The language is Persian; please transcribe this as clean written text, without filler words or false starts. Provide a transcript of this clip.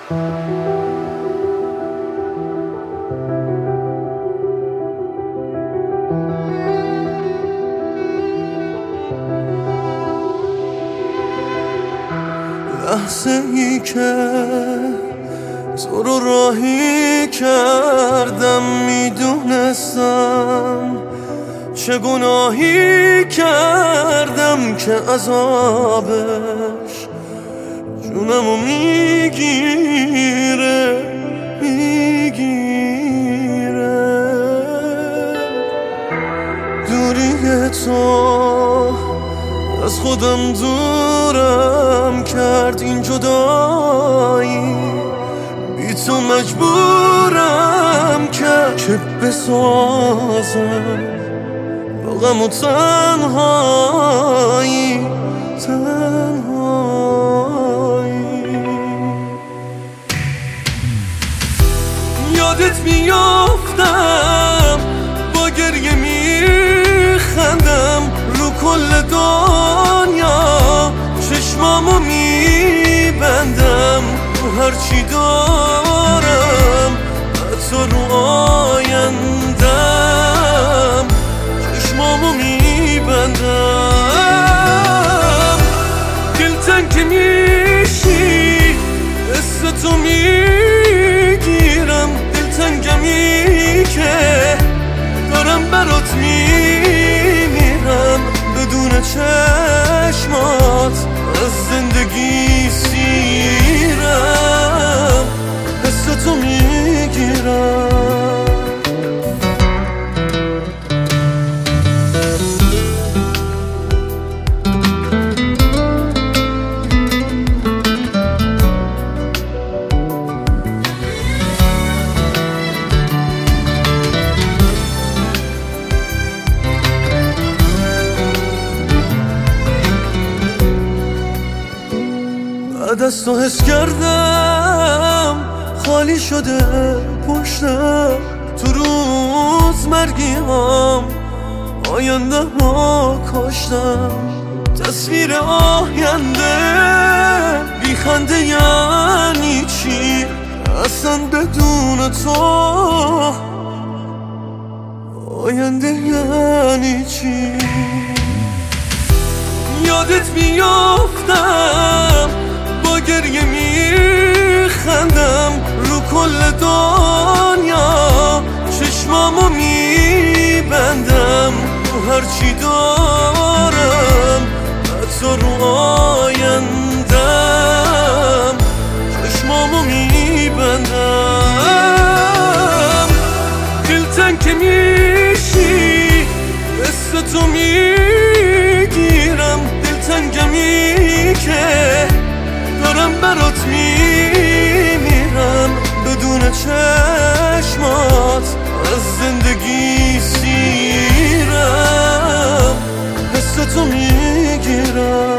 لحظه ای که تو رو راهی کردم میدونستم چه گناهی کردم که عذابش جونمو میگیره دوری تو از خودم دورم کرد این جدایی بی تو مجبورم کرد که بسازم با غم و تنهایی یادت میافتم با گریه میخندم رو کل دنیا چشمامو میبندم رو هرچی دارم حتی رو آیندم چشمامو میبندم دلتنگ که میشی قصه تو میگیرم دلتنگمی که دارم برات میمیرم بدون چشمات از زندگی سیرم حس تو میگیرم بعد از تو حس کردم خالی شده پشتم تو روز مرگیام آینده ها کاشتم تصویر آینده بی خنده یعنی چی اصلا بدون تو آینده یعنی چی یادت میافتم با گریه میخندم رو کل دنیا چشمامو میبندم رو هرچی دارم حتی رو آیندم چشمامو میبندم دلتنگ که میشی قصه تو میگیرم دلتنگمی که دارم برات میمیرم بدون چشمات از زندگی سیرم حس تو میگیرم